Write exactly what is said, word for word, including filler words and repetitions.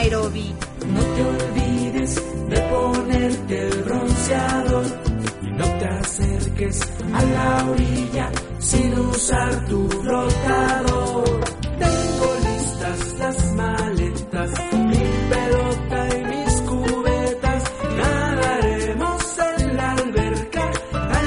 Nairobi. No te olvides de ponerte el bronceador y no te acerques a la orilla sin usar tu flotador.